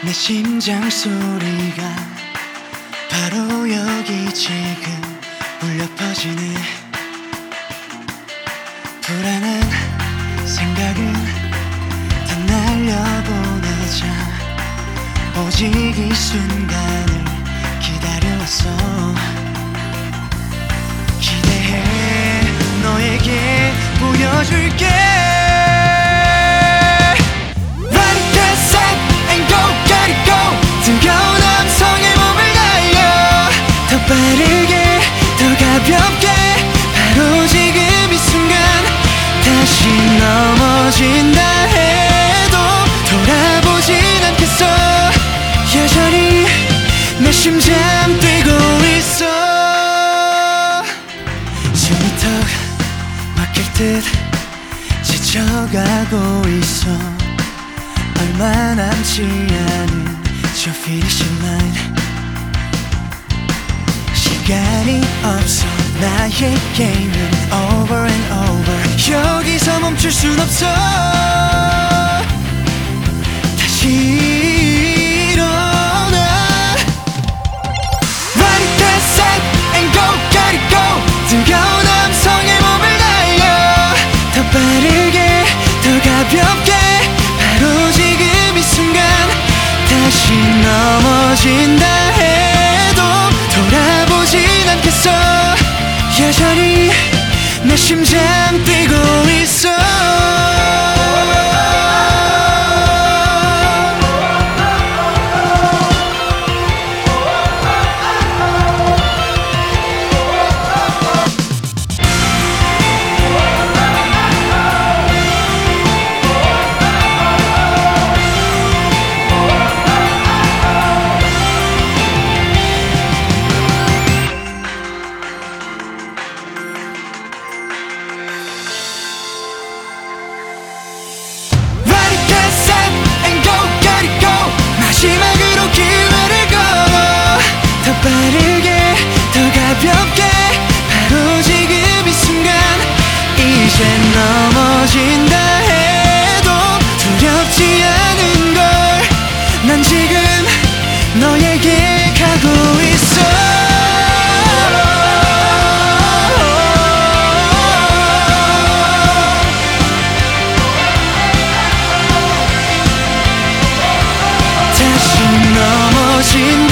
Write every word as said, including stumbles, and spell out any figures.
내 심장 소리가 바로 여기 지금 울려 퍼지네. 불안한 생각은 다 날려보내자 오직 이 순간을 기다려왔어. 기대해 너에게 보여줄게. 빠르게 더 가볍게 바로 지금 이 순간 다시 넘어진다 해도 돌아보진 않겠어. 여전히 내 심장 뛰고 있어. 숨이 턱 막힐 듯 지쳐가고 있어. 얼마 남지 않은 저 피니시 라인. 시간이 없어 나에게는 over and over. 여기서 멈출 순 없어. 다시 일어나. Run it fast and go, gotta go. 뜨거운 함성에 몸을 날려 더 빠르게 더 가볍게 바로 지금 이 순간 다시 넘어진다 해도 돌아보진 않겠어. 여전히 내 심장 뛰고 있어. 마지막으로 기회를 걸어 더 빠르게 더 가볍게 바로 지금 이 순간 이젠 넘어진다 해도 두렵지 않은 걸. 난 지금 너에게 가고 있어. 다시 넘어진